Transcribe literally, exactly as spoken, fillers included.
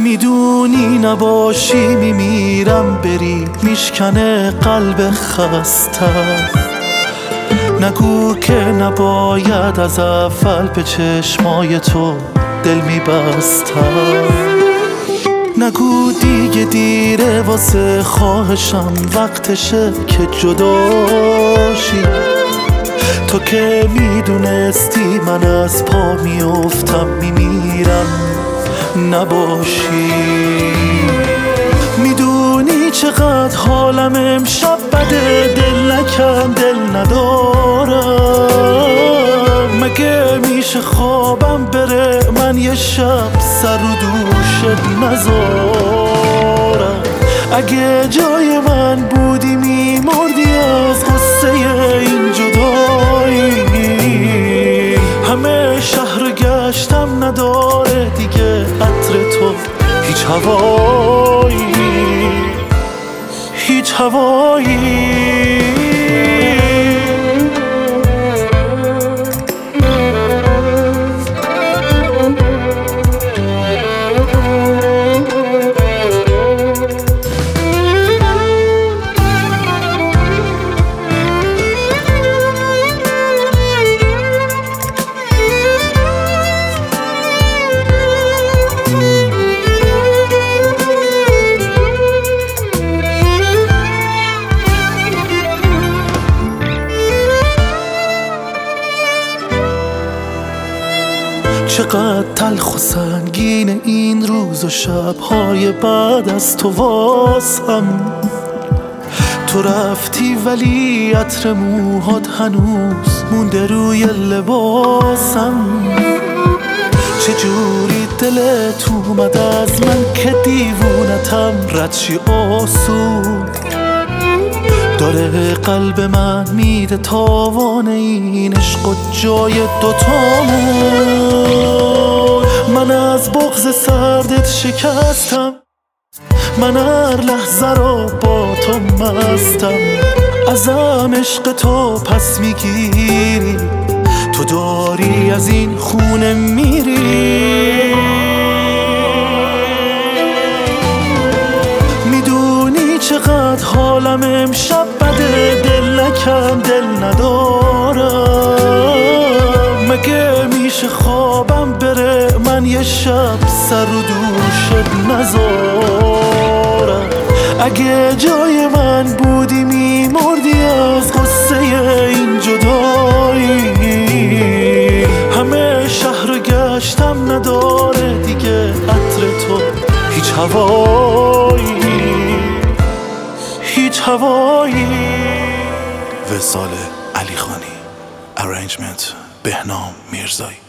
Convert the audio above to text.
میدونی نباشی میمیرم بری میشکنه قلب خستم. نگو که نباید از اول به چشمای تو دل میبستم. نگو دیگه دیره واسه خواهشم وقتشه که جداشی. تو که میدونستی من از پا میافتم میمیرم نباشی. میدونی چقدر حالم امشب بده، دل نکن دل ندارم. مگه میشه خوابم بره من یه شب سر و دوشت نذارم. اگه جای من بودی میمردی از غصه این جدایی. همه شهر گشتم نداره دیگه عطر تو هیچ هوایی، هیچ هوایی. چقدر تلخ و سنگین این روز و شب‌های بعد از تو واسم. تو رفتی ولی عطر موهات هنوز مونده روی لباسم. چجوری دلت اومد از من که دیوونتم رد شی آسون. داره قلب من میده تاوان این عشق و جای دوتامون. من از بغض سردت شکستم، من هر لحظه رو با تو مستم. ازم عشق تو پس میگیری، تو داری از این خونه میری. میدونی چقدر حالم امشب بده، دل نکن دل ندارم. مگه میشه خوابم بره من یه شب سر و دوشت نذارم. اگه جای من بودی میمردی از غصه این جدایی. همه شهر گشتم نداره دیگه عطر تو هیچ هوایی، هیچ هوایی. وصال علیخانی، ارنجمنت بهنام میرزایی.